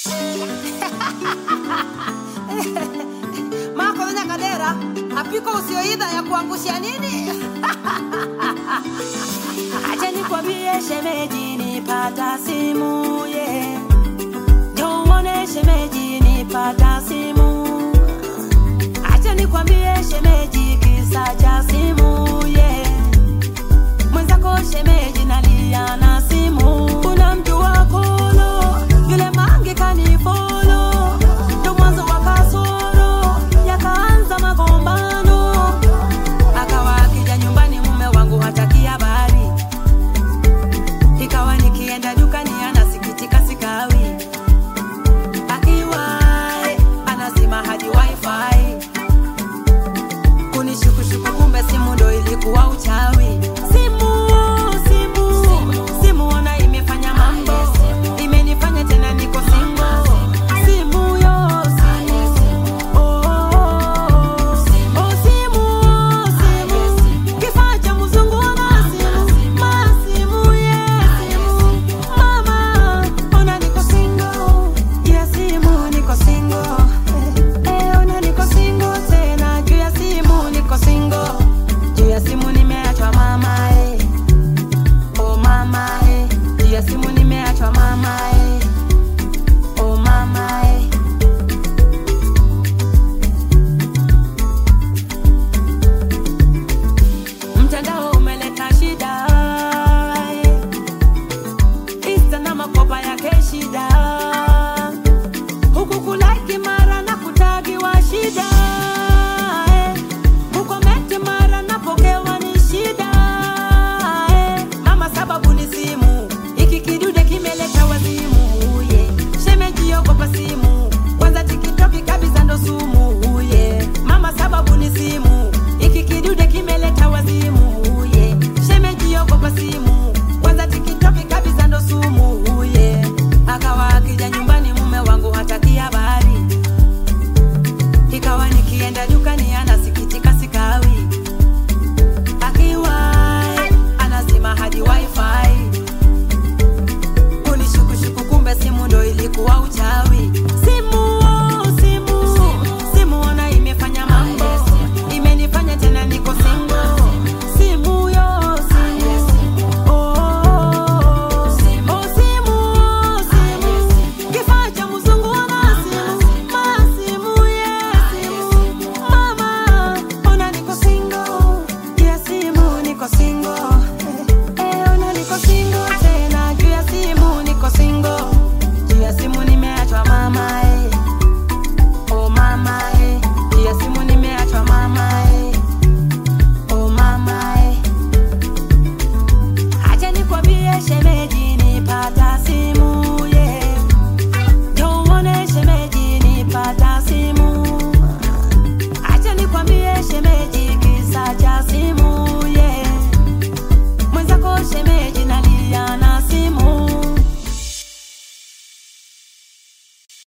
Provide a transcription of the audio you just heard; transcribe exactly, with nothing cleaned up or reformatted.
Mako na kadera, apiko usioidha ya kuangusha nini? Acha nikwambie shemeji nipata simu ye. Ndio uone shemeji nipata simu. Acha nikwambie shemeji kisa cha simu ye. Mwenzako shemeji nalia na simu. Kuna mtu wako lo, yule mangi kanifolo. Ndio mwanzo wa kasoro, yakaanza magombano. Akawa akija nyumbani mume wangu hataki habari. Ikawa nikienda dukani anasikitika sikawi. Akiwa anazima hadi wifi. Kunishukushuku kumbe simu ndo ilikuwa uchawi. Simu, simu, simu, simu ona imefanya mambo. Imenifanya tena niko single. Simu yo, simu, oh, oh, oh, simu, simu, kifaa cha mzungu na simu. Masimu ye, simu, mama, ona niko single. Ya simu niko single. Eh, ona niko single tena. Juu ya simu niko single. Juu ya simu nimeachwa mama eh. Oh mama eh. Juu ya simu nimeachwa mama eh.